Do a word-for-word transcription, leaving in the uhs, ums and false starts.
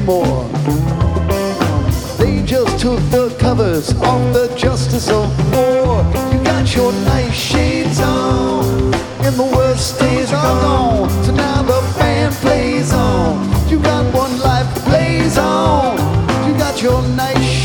anymore. They just took the covers off the Justice of War. You got your nice shades on, and the worst days are gone. So now the band plays on. You got one life to blaze on. You got your nice